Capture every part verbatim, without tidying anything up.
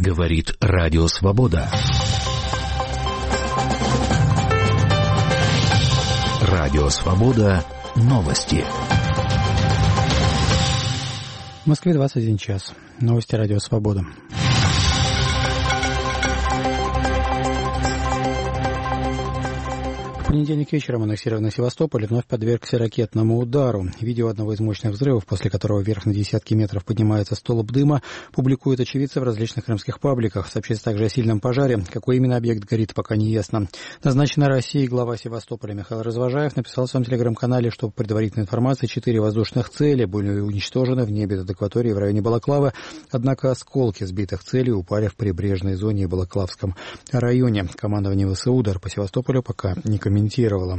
Говорит Радио Свобода. Радио Свобода. Новости. В Москве двадцать один час. Новости Радио Свобода. В понедельник вечером аннексированный Севастополь вновь подвергся ракетному удару. Видео одного из мощных взрывов, после которого вверх на десятки метров поднимается столб дыма, публикуют очевидцы в различных крымских пабликах. Сообщается также о сильном пожаре. Какой именно объект горит, пока не ясно. Назначенный Россией глава Севастополя Михаил Развожаев написал в своем телеграм-канале, что по предварительной информации четыре воздушных цели были уничтожены в небе над акваторией в районе Балаклавы. Однако осколки сбитых целей упали в прибрежной зоне и Балаклавском районе. Командование ВСУ удар по Севастополю пока не комментирует. комментировала.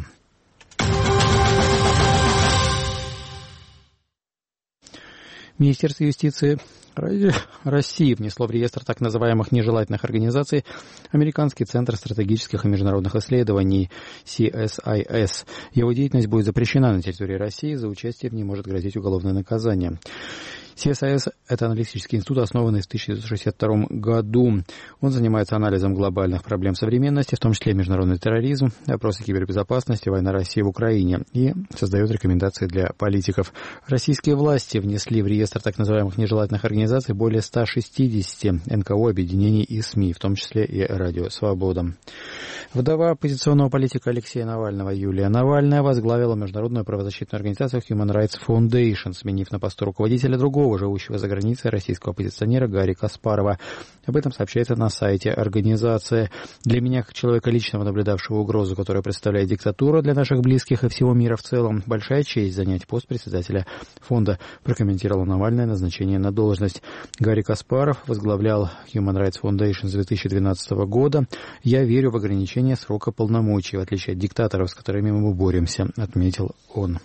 Министерство юстиции России внесло в реестр так называемых нежелательных организаций Американский центр стратегических и международных исследований си эс ай эс. Его деятельность будет запрещена на территории России, за участие в ней может грозить уголовное наказание. си эс ай эс – это аналитический институт, основанный в тысяча девятьсот шестьдесят втором году. Он занимается анализом глобальных проблем современности, в том числе международный терроризм, вопросы кибербезопасности, война России в Украине, и создает рекомендации для политиков. Российские власти внесли в реестр так называемых нежелательных организаций более ста шестидесяти эн ка о, объединений и СМИ, в том числе и Радио Свобода. Вдова оппозиционного политика Алексея Навального Юлия Навальная возглавила международную правозащитную организацию Human Rights Foundation, сменив на посту руководителя другого, живущего за границей, российского оппозиционера Гарри Каспарова. Об этом сообщается на сайте организации. Для меня, как человека, личного наблюдавшего угрозу, которая представляет диктатуру для наших близких и всего мира в целом, большая честь занять пост председателя фонда, прокомментировала Навальная назначение на должность. Гарри Каспаров возглавлял Human Rights Foundation с две тысячи двенадцатого года. «Я верю в ограничение срока полномочий, в отличие от диктаторов, с которыми мы боремся», отметил он.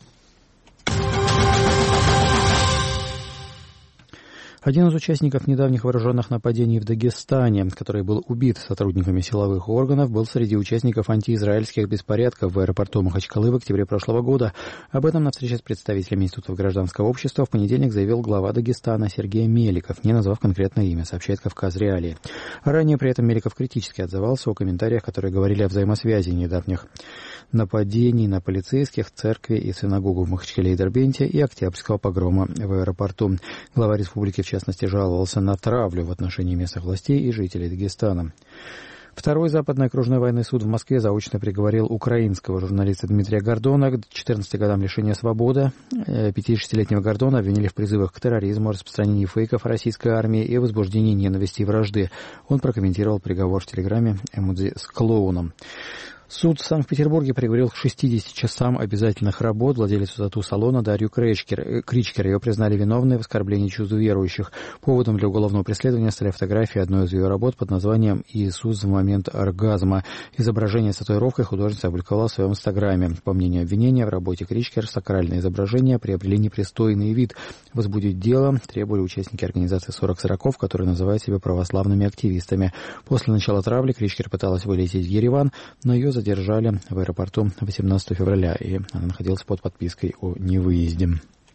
Один из участников недавних вооруженных нападений в Дагестане, который был убит сотрудниками силовых органов, был среди участников антиизраильских беспорядков в аэропорту Махачкалы в октябре прошлого года. Об этом на встрече с представителями Института гражданского общества в понедельник заявил глава Дагестана Сергей Меликов, не назвав конкретное имя, сообщает «Кавказ Реалии». Ранее при этом Меликов критически отзывался о комментариях, которые говорили о взаимосвязи недавних нападений на полицейских, церкви и синагогу в Махачкале и Дербенте и октябрьского погрома в аэропорту. Глава республики, в частности, жаловался на травлю в отношении местных властей и жителей Дагестана. Второй западный окружной военный суд в Москве заочно приговорил украинского журналиста Дмитрия Гордона к четырнадцати годам лишения свободы. пятидесятишестилетнего Гордона обвинили в призывах к терроризму, распространении фейков о российской армии и возбуждении ненависти и вражды. Он прокомментировал приговор в телеграме эмодзи с клоуном. Суд в Санкт-Петербурге приговорил к шестидесяти часам обязательных работ владелицу тату-салона Дарью Кричкер. Кричкер. Ее признали виновной в оскорблении чувств верующих. Поводом для уголовного преследования стали фотографии одной из ее работ под названием «Иисус в момент оргазма». Изображение с татуировкой художница опубликовала в своем инстаграме. По мнению обвинения, в работе Кричкер сакральные изображения приобрели непристойный вид. Возбудить дело требовали участники организации сорок сороков, которые называют себя православными активистами. После начала травли Кричкер пыталась вылететь в Ереван, но ее задержали в аэропорту восемнадцатого февраля, и она находилась под подпиской о невыезде.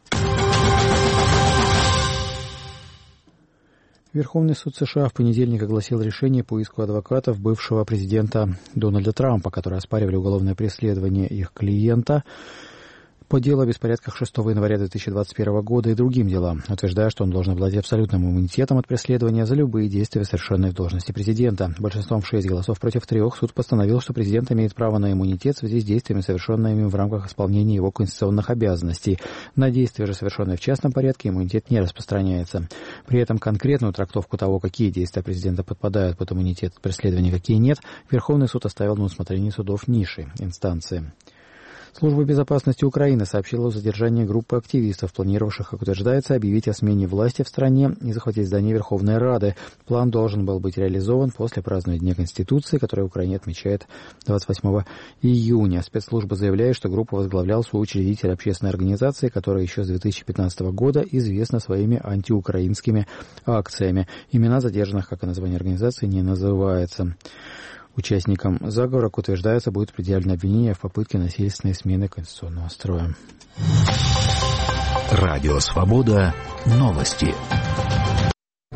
Верховный суд США в понедельник огласил решение по иску адвокатов бывшего президента Дональда Трампа, которые оспаривали уголовное преследование их клиента по делу о беспорядках шестого января две тысячи двадцать первого года и другим делам, утверждая, что он должен обладать абсолютным иммунитетом от преследования за любые действия, совершенные в должности президента. Большинством в шесть голосов против трех суд постановил, что президент имеет право на иммунитет в связи с действиями, совершенными в рамках исполнения его конституционных обязанностей. На действия же, совершенные в частном порядке, иммунитет не распространяется. При этом конкретную трактовку того, какие действия президента подпадают под иммунитет от преследования, какие нет, Верховный суд оставил на усмотрение судов низшей инстанции. Служба безопасности Украины сообщила о задержании группы активистов, планировавших, как утверждается, объявить о смене власти в стране и захватить здание Верховной Рады. План должен был быть реализован после празднования Дня Конституции, который Украина отмечает двадцать восьмого июня. Спецслужба заявляет, что группу возглавлял соучредитель общественной организации, которая еще с две тысячи пятнадцатого года известна своими антиукраинскими акциями. Имена задержанных, как и название организации, не называется. Участникам заговора, как утверждается, будет предъявлено обвинение в попытке насильственной смены конституционного строя. Радио Свобода. Новости.